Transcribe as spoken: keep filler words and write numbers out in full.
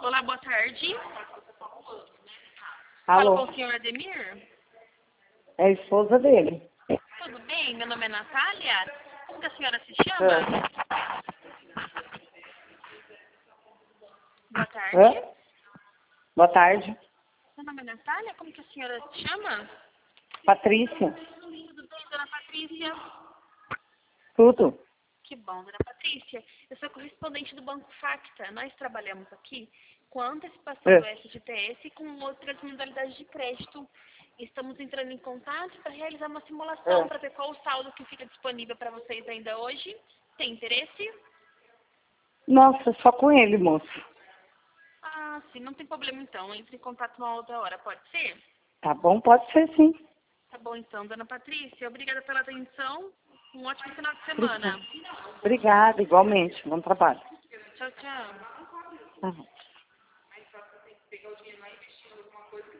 Olá, boa tarde. Alô? Falo com o senhor Ademir? É a esposa dele. Tudo bem? Meu nome é Natália. Como que a senhora se chama? É. Boa tarde. Hã? Boa tarde. Meu nome é Natália. Como que a senhora se chama? Patrícia. Tudo bem, dona Patrícia? Tudo. Que bom, dona Patrícia. Eu sou correspondente do Banco Facta. Nós trabalhamos aqui com a antecipação É. do S G T S e com outras modalidades de crédito. Estamos entrando em contato para realizar uma simulação É. para ver qual o saldo que fica disponível para vocês ainda hoje. Tem interesse? Nossa, só com ele, moço. Ah, sim, não tem problema então. Entre em contato uma outra hora, pode ser? Tá bom? Pode ser sim. Tá bom então, dona Patrícia. Obrigada pela atenção. Um ótimo final de semana. Obrigada, igualmente. Bom trabalho. Tchau, tchau. Uhum.